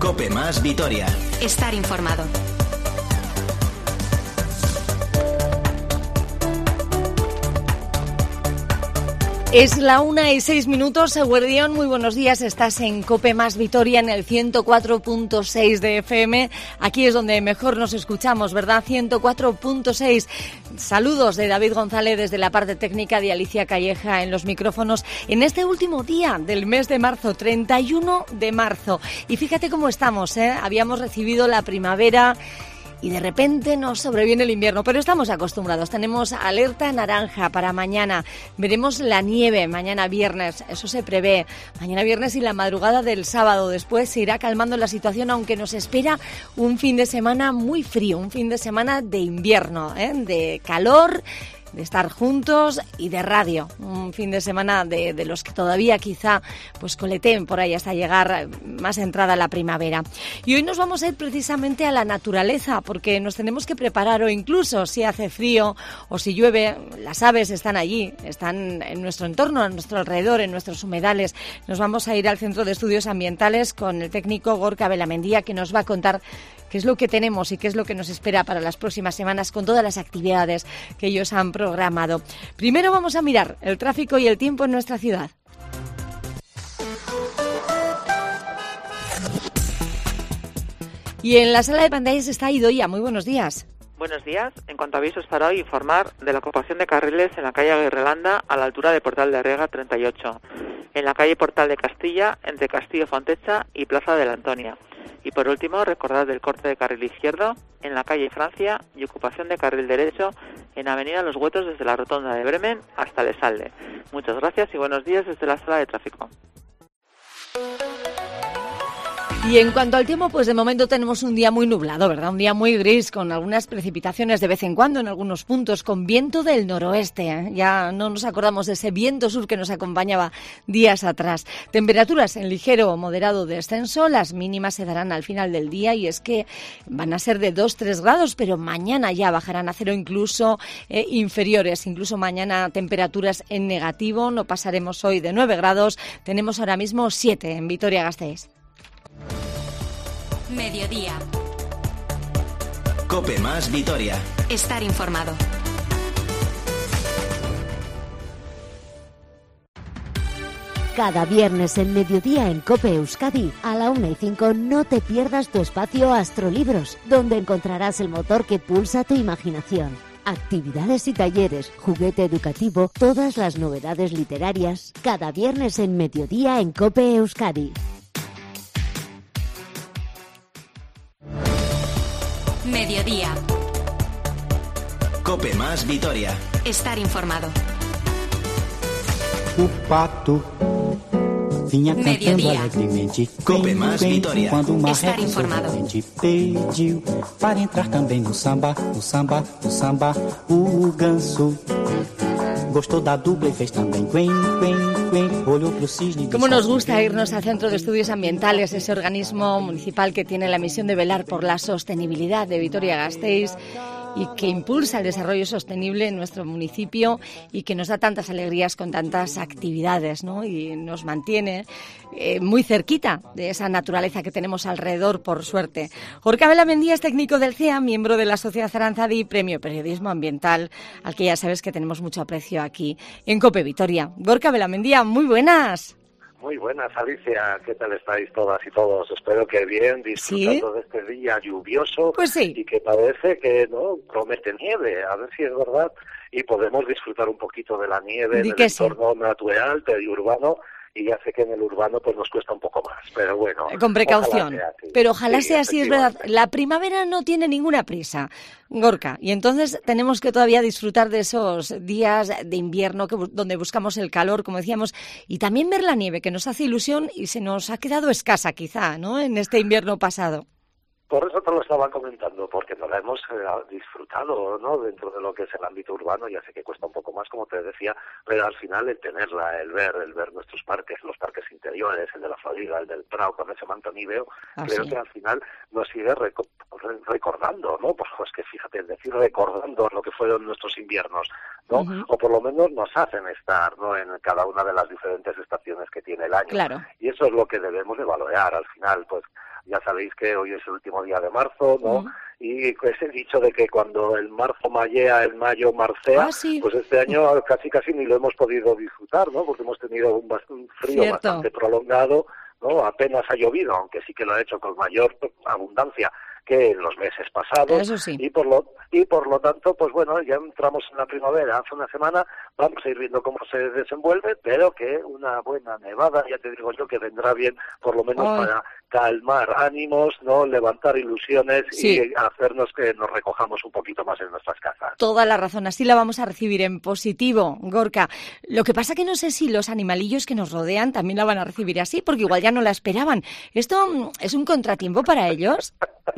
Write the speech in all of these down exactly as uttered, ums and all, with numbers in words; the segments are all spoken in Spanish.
COPE más Vitoria. Estar informado. Es la una y seis minutos, Eguerdión, muy buenos días, estás en COPE más Vitoria en el ciento cuatro punto seis de F M, aquí es donde mejor nos escuchamos, ¿verdad? ciento cuatro punto seis. Saludos de David González desde la parte técnica, de Alicia Calleja en los micrófonos, en este último día del mes de marzo, treinta y uno de marzo. Y fíjate cómo estamos, ¿eh? Habíamos recibido la primavera y de repente nos sobreviene el invierno, pero estamos acostumbrados. Tenemos alerta naranja para mañana. Veremos la nieve mañana viernes, eso se prevé. Mañana viernes y la madrugada del sábado. Después se irá calmando la situación, aunque nos espera un fin de semana muy frío, un fin de semana de invierno, ¿eh? De calor, de estar juntos y de radio. Un fin de semana de, de los que todavía quizá pues coleteen por ahí hasta llegar más entrada la primavera. Y hoy nos vamos a ir precisamente a la naturaleza, porque nos tenemos que preparar, o incluso si hace frío o si llueve, las aves están allí, están en nuestro entorno, a nuestro alrededor, en nuestros humedales. Nos vamos a ir al Centro de Estudios Ambientales con el técnico Gorka Belamendía, que nos va a contar qué es lo que tenemos y qué es lo que nos espera para las próximas semanas con todas las actividades que ellos han programado. Primero vamos a mirar el tráfico y el tiempo en nuestra ciudad. Y en la sala de pantallas está Idoia. Muy buenos días. Buenos días. En cuanto a aviso, para hoy informar de la ocupación de carriles en la calle Aguirrelanda a la altura de Portal de Arriaga treinta y ocho, en la calle Portal de Castilla entre Castillo Fontecha y Plaza de la Antonia. Y por último, recordad el corte de carril izquierdo en la calle Francia y ocupación de carril derecho en Avenida Los Huetos desde la Rotonda de Bremen hasta Lesalde. Muchas gracias y buenos días desde la sala de tráfico. Y en cuanto al tiempo, pues de momento tenemos un día muy nublado, ¿verdad? Un día muy gris, con algunas precipitaciones de vez en cuando en algunos puntos, con viento del noroeste, ¿eh? Ya no nos acordamos de ese viento sur que nos acompañaba días atrás. Temperaturas en ligero o moderado descenso, las mínimas se darán al final del día y es que van a ser de dos a tres grados, pero mañana ya bajarán a cero, incluso eh, inferiores, incluso mañana temperaturas en negativo, no pasaremos hoy de nueve grados, tenemos ahora mismo siete en Vitoria-Gasteiz. Mediodía. COPE más Vitoria. Estar informado. Cada viernes en Mediodía en COPE Euskadi, a la una y cinco, no te pierdas tu espacio Astrolibros, donde encontrarás el motor que pulsa tu imaginación. Actividades y talleres, juguete educativo, todas las novedades literarias. Cada viernes en Mediodía en COPE Euskadi. Mediodía. COPE más Vitoria. Estar informado. O pato vinha cantando Mediodía. alegremente. COPE más Vitoria. Quando uma Estar reta informado. sorridente pediu para entrar também no samba, no samba, no samba. O ganso gostou da dupla e fez também quen, quen, quen. Olhou pro cisne. Cómo nos gusta irnos al Centro de Estudios Ambientales, ese organismo municipal que tiene la misión de velar por la sostenibilidad de Vitoria-Gasteiz y que impulsa el desarrollo sostenible en nuestro municipio y que nos da tantas alegrías con tantas actividades, ¿no? Y nos mantiene eh, muy cerquita de esa naturaleza que tenemos alrededor, por suerte. Gorka Belamendía es técnico del C E A, miembro de la Sociedad Aranzadi, Premio Periodismo Ambiental, al que ya sabes que tenemos mucho aprecio aquí en COPE Vitoria. Gorka Belamendía, muy buenas. Muy buenas, Alicia. ¿Qué tal estáis todas y todos? Espero que bien, disfrutando ¿Sí? de este día lluvioso. Pues sí. Y que parece que no promete nieve. A ver si es verdad. Y podemos disfrutar un poquito de la nieve, del entorno sí. natural, periurbano. Y ya sé que en el urbano pues nos cuesta un poco más, pero bueno. Con precaución. Ojalá pero ojalá sí, sea así, es verdad. La primavera no tiene ninguna prisa, Gorka, y entonces tenemos que todavía disfrutar de esos días de invierno que, donde buscamos el calor, como decíamos, y también ver la nieve, que nos hace ilusión y se nos ha quedado escasa quizá, ¿no?, en este invierno pasado. Por eso te lo estaba comentando, porque no la hemos eh, disfrutado, ¿no?, dentro de lo que es el ámbito urbano. Ya sé que cuesta un poco más, como te decía, pero al final el tenerla, el ver, el ver nuestros parques, los parques interiores, el de la Florida, el del Prado, con ese manto níveo, ah, creo sí. que al final nos sigue reco- recordando, ¿no? Pues, pues que fíjate, es decir, recordando lo que fueron nuestros inviernos, ¿no? Uh-huh. O por lo menos nos hacen estar, ¿no?, en cada una de las diferentes estaciones que tiene el año. Claro. Y eso es lo que debemos de valorar al final, pues Ya sabéis que hoy es el último día de marzo, ¿no? Mm. Y ese dicho de que cuando el marzo mallea, el mayo marcea, Ah, sí. pues este año casi casi ni lo hemos podido disfrutar, ¿no? Porque hemos tenido un, bast- un frío Cierto. bastante prolongado, ¿no? Apenas ha llovido, aunque sí que lo ha hecho con mayor abundancia que en los meses pasados. Eso sí. Y por lo y por lo tanto, pues bueno, ya entramos en la primavera hace una semana, vamos a ir viendo cómo se desenvuelve, pero que una buena nevada, ya te digo yo, que vendrá bien por lo menos Ay. para calmar ánimos, no levantar ilusiones Sí. y hacernos que nos recojamos un poquito más en nuestras casas. Toda la razón, así la vamos a recibir en positivo, Gorka. Lo que pasa que no sé si los animalillos que nos rodean también la van a recibir así, porque igual ya no la esperaban. ¿Esto mm, es un contratiempo para ellos?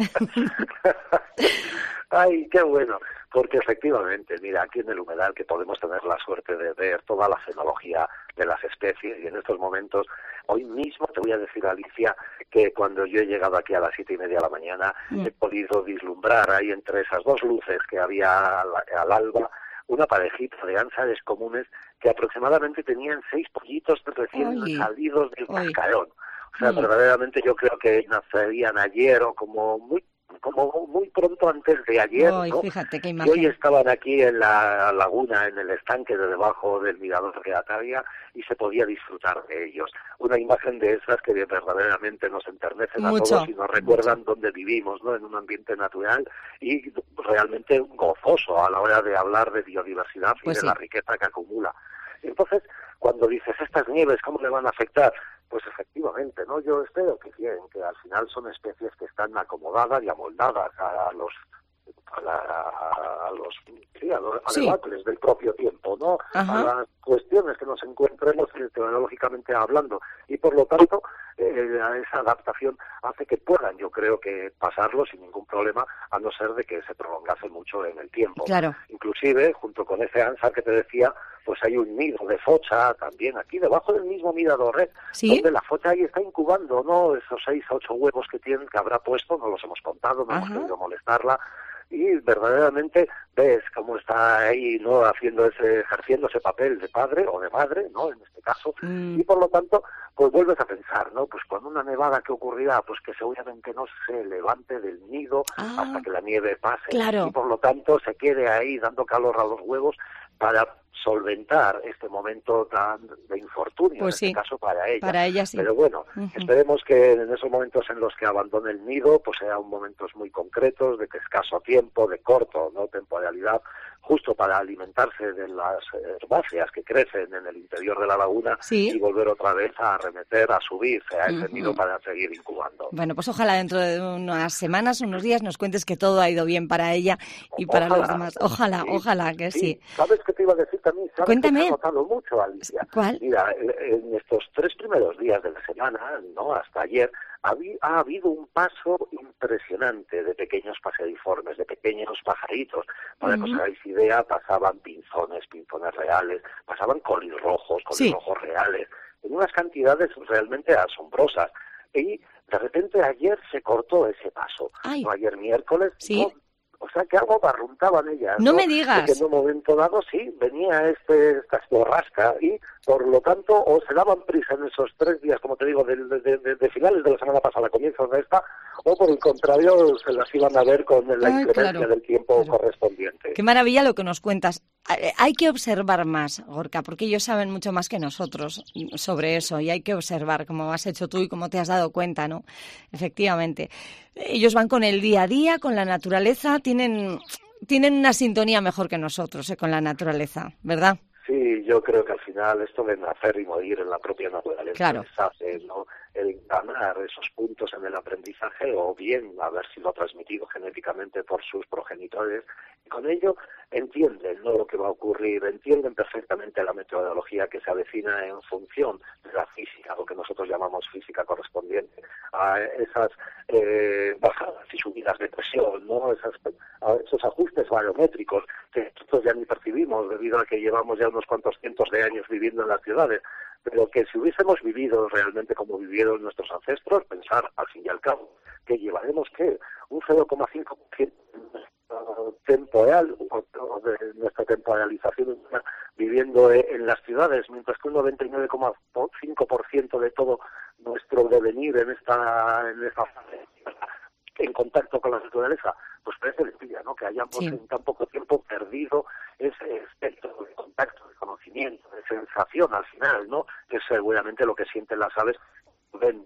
Ay, qué bueno, porque efectivamente, mira, aquí en el humedal que podemos tener la suerte de ver toda la fenología de las especies y en estos momentos, hoy mismo te voy a decir, Alicia, que cuando yo he llegado aquí a las siete y media de la mañana Mm. he podido vislumbrar ahí entre esas dos luces que había al, al alba una parejita de ánsares comunes que aproximadamente tenían seis pollitos recién Oye. salidos del Oye. cascarón. O sea, Mm. verdaderamente yo creo que nacerían ayer o como muy como muy pronto antes de ayer, Ay, ¿no? fíjate qué Y hoy imagen. estaban aquí en la laguna, en el estanque de debajo del mirador de Atavia, y se podía disfrutar de ellos. Una imagen de esas que verdaderamente nos enternecen Mucho, a todos y nos recuerdan dónde vivimos, ¿no? En un ambiente natural y realmente gozoso a la hora de hablar de biodiversidad y Pues de sí. la riqueza que acumula. Entonces, cuando dices estas nieves, ¿cómo le van a afectar? Pues efectivamente, ¿no? Yo espero que bien, que al final son especies que están acomodadas y amoldadas a los a, la, a los sí, a los Sí. debates del propio tiempo, ¿no? Ajá. A las cuestiones que nos encontremos teológicamente hablando y por lo tanto eh, esa adaptación hace que puedan, yo creo que pasarlo sin ningún problema, a no ser de que se prolongase mucho en el tiempo. Claro. Inclusive, junto con ese ánsar que te decía, pues hay un nido de focha también aquí debajo del mismo mirador, ¿eh? ¿Sí? Donde la focha ahí está incubando, ¿no? Esos seis a ocho huevos que tienen, que habrá puesto, no los hemos contado, no hemos Ajá. querido molestarla, y verdaderamente ves cómo está ahí, ¿no? Haciendo ese, ejerciendo ese papel de padre o de madre, ¿no? En este caso, Mm. y por lo tanto, pues vuelves a pensar, ¿no? Pues con una nevada que ocurrirá, pues que seguramente no se levante del nido Ah, hasta que la nieve pase, claro. y por lo tanto se quede ahí dando calor a los huevos para solventar este momento tan de infortunio, Pues en sí, este caso para ella. para ella sí. Pero bueno, Ujú. esperemos que en esos momentos en los que abandone el nido, pues sean momentos muy concretos, de que escaso tiempo, de corto, no temporalidad, justo para alimentarse de las herbáceas que crecen en el interior de la laguna Sí. y volver otra vez a arremeter, a subirse a ese Ujú. nido para seguir incubando. Bueno, pues ojalá dentro de unas semanas, unos días, nos cuentes que todo ha ido bien para ella y para Ojalá. los demás. Ojalá, Sí, ojalá que sí. ¿Sabes qué te iba a decir también? ¿Sabes Cuéntame. que se ha notado mucho, Alicia? ¿Cuál? Mira, en estos tres primeros días de la semana, no hasta ayer, habí- ha habido un paso impresionante de pequeños paseriformes, de pequeños pajaritos. Para que os Ujú. hagáis idea, pasaban pinzones, pinzones reales, pasaban colirrojos, Sí. colirrojos reales, en unas cantidades realmente asombrosas. Y de repente ayer se cortó ese paso. Ay. No, ayer miércoles, Sí. no, o sea que algo barruntaban ellas. No ¿no? me digas. De que en un momento dado sí, venía este, esta borrasca y por lo tanto o se daban prisa en esos tres días, como te digo, de, de, de, de finales de la semana pasada, comienzos de esta, o por el contrario se las iban a ver con la Ay, inclemencia claro, del tiempo claro. correspondiente. Qué maravilla lo que nos cuentas. Eh, Hay que observar más, Gorka, porque ellos saben mucho más que nosotros sobre eso y hay que observar, como has hecho tú y como te has dado cuenta, ¿no? Efectivamente. Ellos van con el día a día, con la naturaleza, tienen, tienen una sintonía mejor que nosotros eh, con la naturaleza, ¿verdad? Sí, yo creo que al final esto de nacer y morir en la propia naturaleza Claro. les hace, ¿no?, el encanar esos puntos en el aprendizaje o bien haber sido transmitido genéticamente por sus progenitores. Y con ello entienden, ¿no?, lo que va a ocurrir, entienden perfectamente la metodología que se avecina en función de la física, lo que nosotros llamamos física correspondiente a esas eh, bajadas y subidas de presión, ¿no?, esas, a esos ajustes barométricos que nosotros ya ni percibimos debido a que llevamos ya unos cuantos cientos de años viviendo en las ciudades, pero que si hubiésemos vivido realmente como vivieron nuestros ancestros, pensar al fin y al cabo que llevaremos ¿qué? un cero coma cinco por ciento temporal o de nuestra temporalización viviendo en las ciudades, mientras que un noventa y nueve coma cinco por ciento de todo nuestro devenir en esta en esta fase en contacto con la naturaleza, pues parece mentira, ¿no? Que hayamos sí. en tan poco tiempo perdido ese espectro de contacto, de conocimiento, de sensación al final, ¿no? Que es seguramente lo que sienten las aves, ven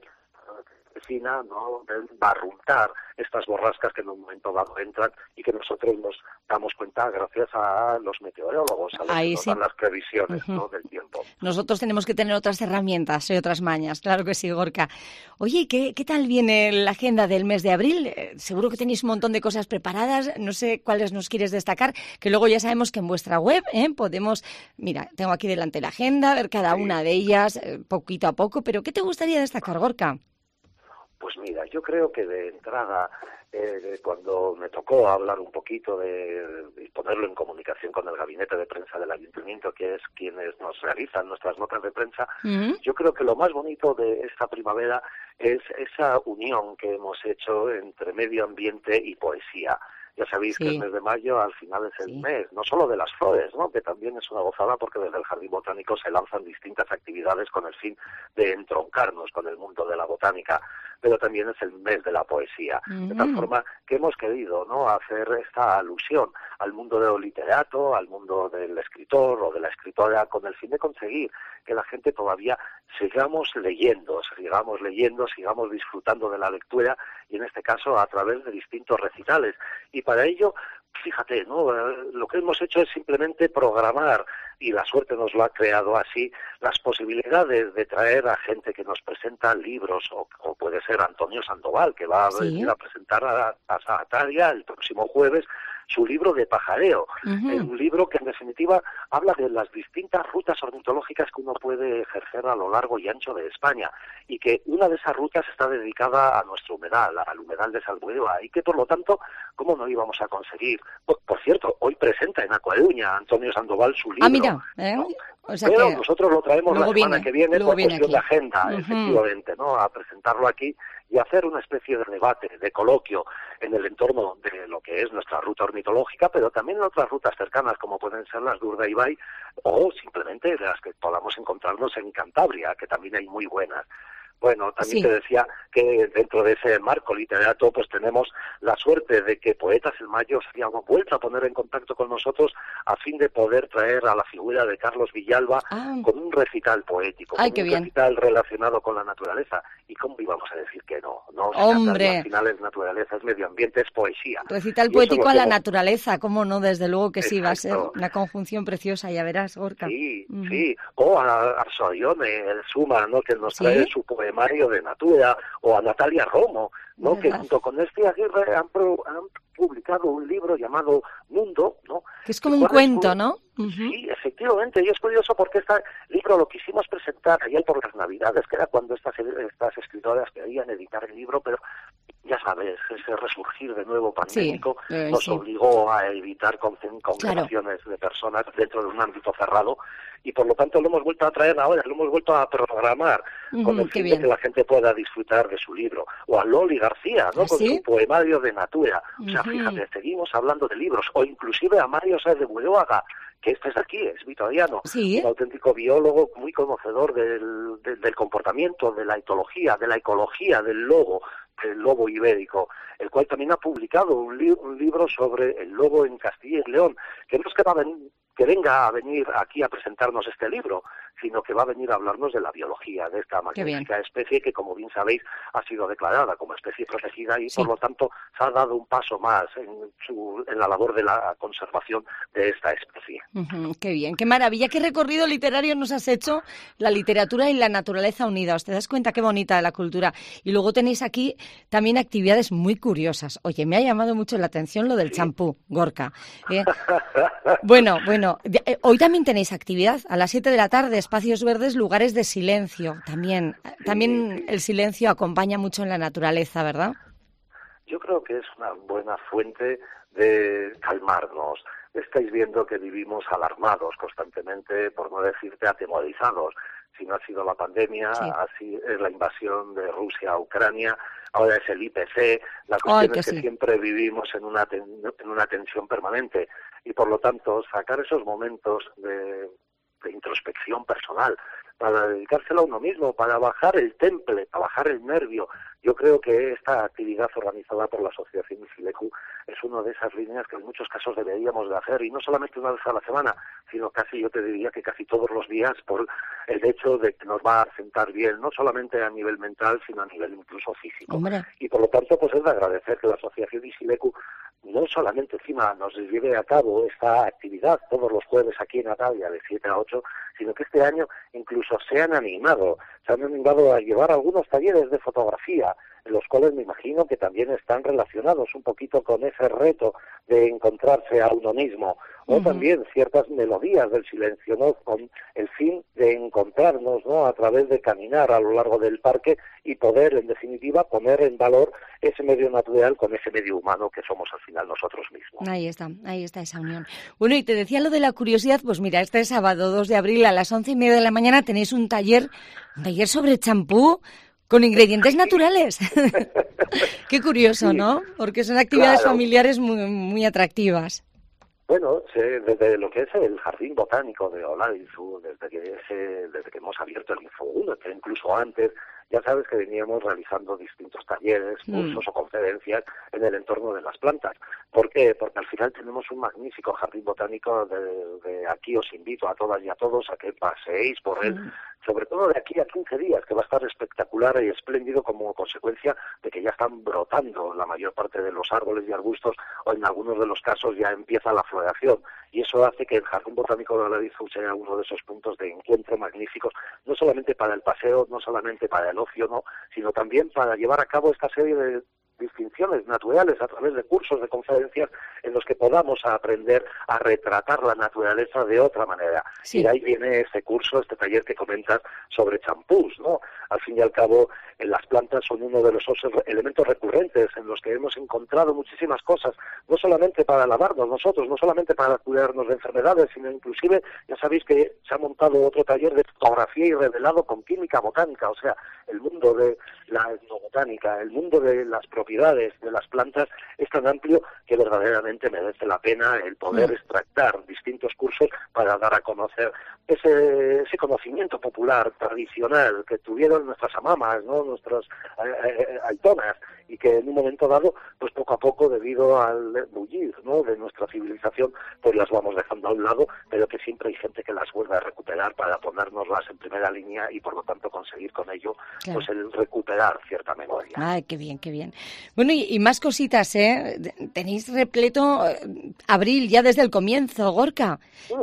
vecina, ¿no? Ven barruntar estas borrascas que en un momento dado entran y que nosotros nos damos cuenta gracias a los meteorólogos, a los Ahí que nos sí. dan las previsiones, uh-huh. ¿no? del tiempo. Nosotros tenemos que tener otras herramientas y otras mañas, claro que sí, Gorka. Oye, ¿qué, qué tal viene la agenda del mes de abril? Eh, seguro que tenéis un montón de cosas preparadas, no sé cuáles nos quieres destacar, que luego ya sabemos que en vuestra web ¿eh? podemos, mira, tengo aquí delante la agenda, ver cada sí. una de ellas eh, poquito a poco, pero ¿qué te gustaría destacar, Gorka? Pues mira, yo creo que de entrada, eh, cuando me tocó hablar un poquito de, de ponerlo en comunicación con el gabinete de prensa del ayuntamiento, que es quienes nos realizan nuestras notas de prensa, uh-huh. yo creo que lo más bonito de esta primavera es esa unión que hemos hecho entre medio ambiente y poesía. Ya sabéis sí. que el mes de mayo al final es el sí. mes, no solo de las flores, ¿no? Que también es una gozada porque desde el Jardín Botánico se lanzan distintas actividades con el fin de entroncarnos con el mundo de la botánica, pero también es el mes de la poesía. Mm. De tal forma que hemos querido, ¿no? hacer esta alusión al mundo del literato, al mundo del escritor o de la escritora, con el fin de conseguir que la gente todavía sigamos leyendo, sigamos leyendo, sigamos disfrutando de la lectura y en este caso a través de distintos recitales. Y para ello, fíjate, ¿no? Lo que hemos hecho es simplemente programar, y la suerte nos lo ha creado así, las posibilidades de traer a gente que nos presenta libros, o, o puede ser Antonio Sandoval, que va a ¿Sí? venir a presentar a, a Sanataria el próximo jueves su libro de pajareo, uh-huh. un libro que en definitiva habla de las distintas rutas ornitológicas que uno puede ejercer a lo largo y ancho de España, y que una de esas rutas está dedicada a nuestro humedal, al humedal de Salbueva, y que por lo tanto, ¿cómo no íbamos a conseguir? Por, por cierto, hoy presenta en Acuaduña Antonio Sandoval su libro. Ah, mira, ¿eh? ¿no? O sea Pero que nosotros lo traemos la semana viene, que viene por viene cuestión aquí. de agenda, uh-huh. efectivamente, ¿no? A presentarlo aquí y hacer una especie de debate, de coloquio en el entorno de lo que es nuestra ruta ornitológica, pero también en otras rutas cercanas como pueden ser las de Urdaibai o simplemente las que podamos encontrarnos en Cantabria, que también hay muy buenas. Bueno, también sí. te decía que dentro de ese marco literario pues tenemos la suerte de que Poetas en Mayo se haya vuelto a poner en contacto con nosotros a fin de poder traer a la figura de Carlos Villalba ah. con un recital poético, Ay, con un bien. recital relacionado con la naturaleza. ¿Y cómo íbamos a decir que no? No, Hombre. Al final es naturaleza, es medio ambiente, es poesía. Recital poético a la hemos... naturaleza, ¿cómo no? Desde luego que sí, Exacto. va a ser una conjunción preciosa, ya verás, Gorka. Sí, uh-huh. sí. O a Arsodione, el Suma, ¿no? Que nos trae ¿Sí? su poemario de Natura, o a Natalia Romo, ¿no? Que junto con este Aguirre han, pro, han publicado un libro llamado Mundo, ¿no? Que es como un cuento, un... ¿no? Uh-huh. Sí, efectivamente, y es curioso porque este libro lo quisimos presentar ayer por las Navidades, que era cuando estas, estas escritoras querían editar el libro, pero ya sabes, ese resurgir de nuevo pandémico sí, eh, nos sí. obligó a evitar congregaciones claro. de personas dentro de un ámbito cerrado, y por lo tanto lo hemos vuelto a traer ahora, lo hemos vuelto a programar uh-huh, con el fin de que la gente pueda disfrutar de su libro. O a Loli García, ¿no? ¿Ah, con ¿sí? su poemario de Natura. O sea, uh-huh. fíjate, seguimos hablando de libros. O inclusive a Mario Sáez de Bueloaga, que este es aquí, es vitoriano, ¿Sí? un auténtico biólogo muy conocedor del, del, del comportamiento, de la etología, de la ecología del lobo, del lobo ibérico, el cual también ha publicado un, li- un libro sobre el lobo en Castilla y León, que no es que va a venir, que venga a venir aquí a presentarnos este libro, sino que va a venir a hablarnos de la biología de esta magnífica especie que, como bien sabéis, ha sido declarada como especie protegida y, sí. por lo tanto, se ha dado un paso más en, su, en la labor de la conservación de esta especie. Uh-huh, qué bien, qué maravilla, qué recorrido literario nos has hecho, la literatura y la naturaleza unidas. ¿Te das cuenta qué bonita la cultura? Y luego tenéis aquí también actividades muy curiosas. Oye, me ha llamado mucho la atención lo del sí. champú, Gorka. ¿eh? Bueno, bueno, hoy también tenéis actividad a las siete de la tarde, espacios verdes, lugares de silencio. También, sí, también sí. el silencio acompaña mucho en la naturaleza, ¿verdad? Yo creo que es una buena fuente de calmarnos. Estáis viendo que vivimos alarmados constantemente, por no decirte atemorizados. Si no ha sido la pandemia, sí. así es la invasión de Rusia a Ucrania, ahora es el I P C, la cuestión Ay, que es que sí. siempre vivimos en una, ten- en una tensión permanente y por lo tanto sacar esos momentos de de introspección personal, para dedicárselo a uno mismo, para bajar el temple, para bajar el nervio. Yo creo que esta actividad organizada por la Asociación Isileku es una de esas líneas que en muchos casos deberíamos de hacer, y no solamente una vez a la semana, sino casi, yo te diría que casi todos los días, por el hecho de que nos va a sentar bien, no solamente a nivel mental, sino a nivel incluso físico. Hombre. Y por lo tanto, pues es de agradecer que la Asociación Isileku no solamente encima nos lleve a cabo esta actividad todos los jueves aquí en Atalia de siete a ocho, sino que este año incluso se han animado, se han animado a llevar algunos talleres de fotografía, en los cuales me imagino que también están relacionados un poquito con ese reto de encontrarse a uno mismo, o uh-huh. también ciertas melodías del silencio, ¿no?, con el fin de encontrarnos, ¿no?, a través de caminar a lo largo del parque y poder, en definitiva, poner en valor ese medio natural con ese medio humano que somos al final nosotros mismos. Ahí está, ahí está esa unión. Bueno, y te decía lo de la curiosidad, pues mira, este sábado dos de abril a las once y media de la mañana tenéis un taller, un taller sobre champú con ingredientes naturales. Qué curioso, sí, ¿no? Porque son actividades claro. familiares muy, muy atractivas. Bueno, desde lo que es el Jardín Botánico de Olarizu, desde que, ese, desde que hemos abierto el Info uno, que incluso antes, ya sabes que veníamos realizando distintos talleres, cursos mm. o conferencias en el entorno de las plantas. ¿Por qué? Porque al final tenemos un magnífico jardín botánico de, de aquí. Os invito a todas y a todos a que paseéis por él, mm. sobre todo de aquí a quince días, que va a estar espectacular y espléndido como consecuencia de que ya están brotando la mayor parte de los árboles y arbustos, o en algunos de los casos ya empieza la floración. Y eso hace que el Jardín Botánico de Olarizu sea uno de esos puntos de encuentro magníficos, no solamente para el paseo, no solamente para el ocio, no, sino también para llevar a cabo esta serie de distinciones naturales a través de cursos, de conferencias en los que podamos aprender a retratar la naturaleza de otra manera. Sí. Y de ahí viene este curso, este taller que comentas sobre champús, ¿no? Al fin y al cabo, en las plantas son uno de los elementos recurrentes en los que hemos encontrado muchísimas cosas, no solamente para lavarnos nosotros, no solamente para curarnos de enfermedades, sino inclusive, ya sabéis que se ha montado otro taller de fotografía y revelado con química botánica, o sea, el mundo de la etnobotánica, el mundo de las propiedades de las plantas es tan amplio que verdaderamente merece la pena el poder extractar distintos cursos para dar a conocer ese, ese conocimiento popular, tradicional, que tuvieron nuestras amamas, ¿no?, nuestras eh, eh, aitonas, y que en un momento dado, pues poco a poco, debido al bullir, ¿no?, de nuestra civilización, pues las vamos dejando a un lado, pero que siempre hay gente que las vuelve a recuperar para ponérnoslas en primera línea y por lo tanto conseguir con ello, claro, pues el recuperar cierta memoria. Ay, qué bien, qué bien. Bueno, y, y más cositas, ¿eh? Tenéis repleto eh, abril ya desde el comienzo, Gorka.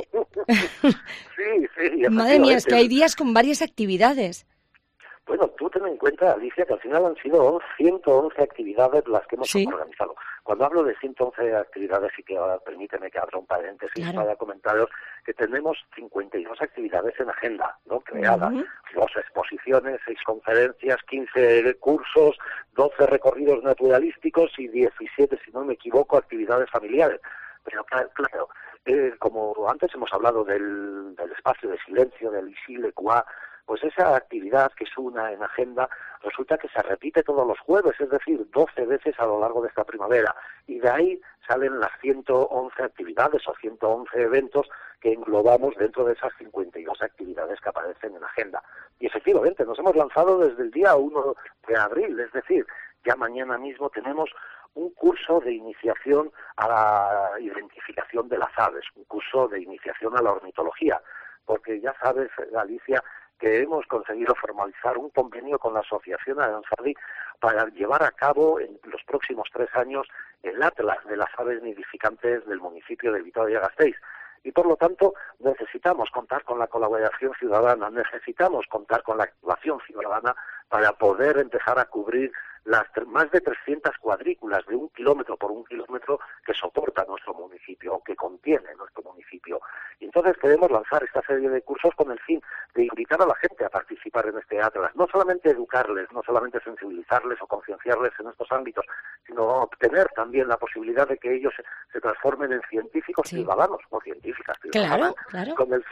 Sí, sí. Madre mía, es que hay días con varias actividades. Bueno, tú ten en cuenta, Alicia, que al final han sido ciento once actividades las que hemos ¿Sí? organizado. Cuando hablo de ciento once actividades, y que ahora permíteme que abra un paréntesis claro. para comentaros que tenemos cincuenta y dos actividades en agenda, ¿no?, creadas. Uh-huh. Dos exposiciones, seis conferencias, quince cursos, doce recorridos naturalísticos y diecisiete, si no me equivoco, actividades familiares. Pero claro, eh, como antes hemos hablado del, del espacio de silencio, del Isileku, pues esa actividad, que es una en agenda, resulta que se repite todos los jueves, es decir, doce veces a lo largo de esta primavera. Y de ahí salen las ciento once actividades o ciento once eventos que englobamos dentro de esas cincuenta y dos actividades que aparecen en agenda. Y efectivamente, nos hemos lanzado desde el día uno de abril, es decir, ya mañana mismo tenemos un curso de iniciación a la identificación de las aves, un curso de iniciación a la ornitología, porque ya sabes, Alicia, que hemos conseguido formalizar un convenio con la Asociación Aranzadi para llevar a cabo en los próximos tres años el Atlas de las aves nidificantes del municipio de Vitoria-Gasteiz. Y por lo tanto necesitamos contar con la colaboración ciudadana, necesitamos contar con la actuación ciudadana para poder empezar a cubrir las más de trescientas cuadrículas de un kilómetro por un kilómetro que soporta nuestro municipio, o que contiene nuestro municipio. Y entonces queremos lanzar esta serie de cursos con el fin de invitar a la gente a participar en este Atlas, no solamente educarles, no solamente sensibilizarles o concienciarles en estos ámbitos, sino obtener también la posibilidad de que ellos se, se transformen en científicos sí. ciudadanos o científicas ciudadanas, claro, claro. con el fin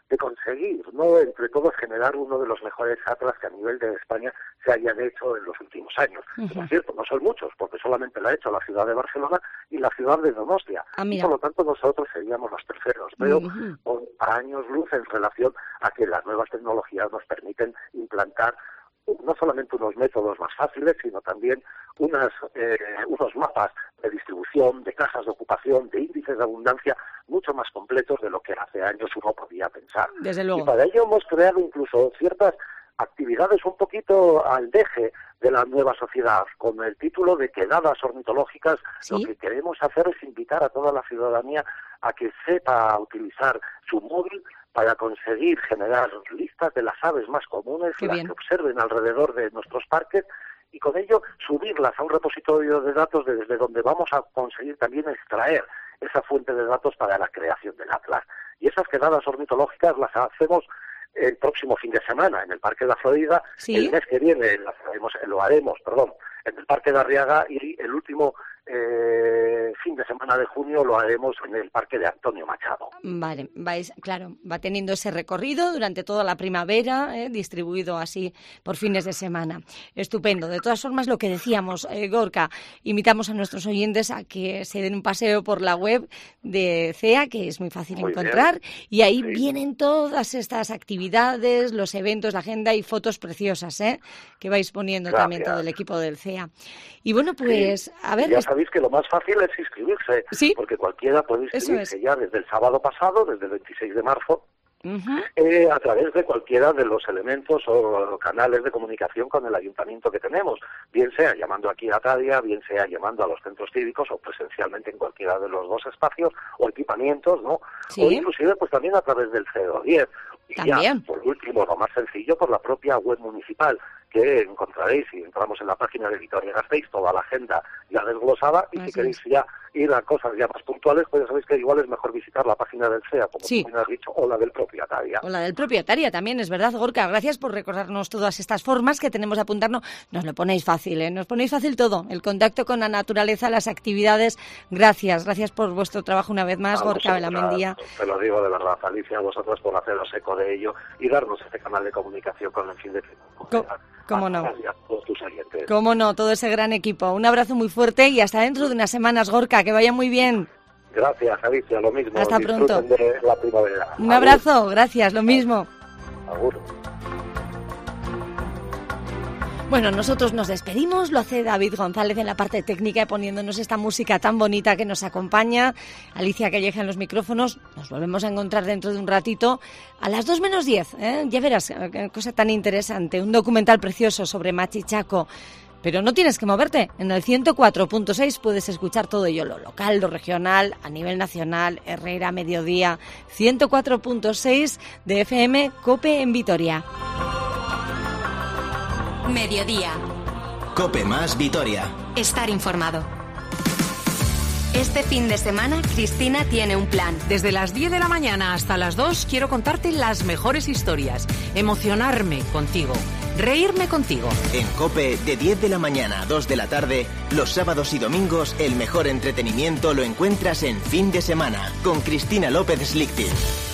de conseguir, ¿no?, entre todos generar uno de los mejores atlas que a nivel de España se hayan hecho en los últimos años. Uh-huh. Por cierto, no son muchos, porque solamente lo ha hecho la ciudad de Barcelona y la ciudad de Donostia. Ah, y por lo tanto nosotros seríamos los terceros, pero uh-huh. con años luz en relación a que las nuevas tecnologías nos permiten implantar no solamente unos métodos más fáciles, sino también unas, eh, unos mapas de distribución, de cajas de ocupación, de índices de abundancia mucho más completos de lo que hace años uno podía pensar. Desde luego. Y para ello hemos creado incluso ciertas actividades un poquito al deje de la nueva sociedad, con el título de Quedadas Ornitológicas. ¿Sí? Lo que queremos hacer es invitar a toda la ciudadanía a que sepa utilizar su móvil para conseguir generar listas de las aves más comunes, Qué las bien. que observen alrededor de nuestros parques, y con ello subirlas a un repositorio de datos desde donde vamos a conseguir también extraer esa fuente de datos para la creación del atlas. Y esas quedadas ornitológicas las hacemos el próximo fin de semana en el Parque de la Florida. ¿Sí? El mes que viene las haremos, lo haremos, perdón, en el Parque de Arriaga, y el último eh, fin de semana de junio lo haremos en el Parque de Antonio Machado. Vale, vais, claro, va teniendo ese recorrido durante toda la primavera, eh, distribuido así por fines de semana. Estupendo. De todas formas, lo que decíamos, eh, Gorka, invitamos a nuestros oyentes a que se den un paseo por la web de C E A, que es muy fácil muy encontrar, bien. y ahí sí. vienen todas estas actividades, los eventos, la agenda y fotos preciosas, ¿eh? que vais poniendo Gracias. también todo el equipo del C E A. Y bueno, pues, sí. a ver... Ya sabéis que lo más fácil es inscribirse, ¿Sí? porque cualquiera puede inscribirse es. ya desde el sábado pasado, desde el veintiséis de marzo, uh-huh. eh, a través de cualquiera de los elementos o canales de comunicación con el ayuntamiento que tenemos, bien sea llamando aquí a Tadia, bien sea llamando a los centros cívicos o presencialmente en cualquiera de los dos espacios o equipamientos, ¿no? ¿Sí? O inclusive pues también a través del C E diez. Y ¿También? ya, por último, lo más sencillo, por la propia web municipal, que encontraréis si entramos en la página de Vitoria-Gasteiz, toda la agenda ya desglosada, y Así si queréis es. ya ir a cosas ya más puntuales, pues ya sabéis que igual es mejor visitar la página del C E A, como sí. tú me has dicho, o la del propio Ataria. O la del propio Ataria también, es verdad, Gorka. Gracias por recordarnos todas estas formas que tenemos de apuntarnos. Nos lo ponéis fácil, ¿eh? Nos ponéis fácil todo. El contacto con la naturaleza, las actividades. Gracias, gracias por vuestro trabajo una vez más, a Gorka Belamendía. Te lo digo de verdad, Alicia, a vosotros por haceros eco de ello y darnos este canal de comunicación con el fin de... Co- ¿Cómo no? Todos tus oyentes. ¿Cómo no? Todo ese gran equipo. Un abrazo muy fuerte y hasta dentro de unas semanas, Gorka. Que vaya muy bien. Gracias, Alicia, lo mismo. Hasta pronto. De la primavera. Un abrazo, gracias, lo mismo. Agur. Bueno, nosotros nos despedimos, lo hace David González en la parte técnica poniéndonos esta música tan bonita que nos acompaña, Alicia Calleja en los micrófonos. Nos volvemos a encontrar dentro de un ratito a las dos menos diez, ¿eh? Ya verás, qué cosa tan interesante, un documental precioso sobre Machichaco. Pero no tienes que moverte, en el ciento cuatro punto seis puedes escuchar todo ello, lo local, lo regional, a nivel nacional, Herrera, Mediodía, ciento cuatro punto seis de F M, COPE en Vitoria. Mediodía. COPE más Vitoria. Estar informado. Este fin de semana, Cristina tiene un plan. Desde las diez de la mañana hasta las dos quiero contarte las mejores historias, emocionarme contigo, reírme contigo. En COPE, de diez de la mañana a dos de la tarde, los sábados y domingos, el mejor entretenimiento lo encuentras en Fin de Semana, con Cristina López Slichting.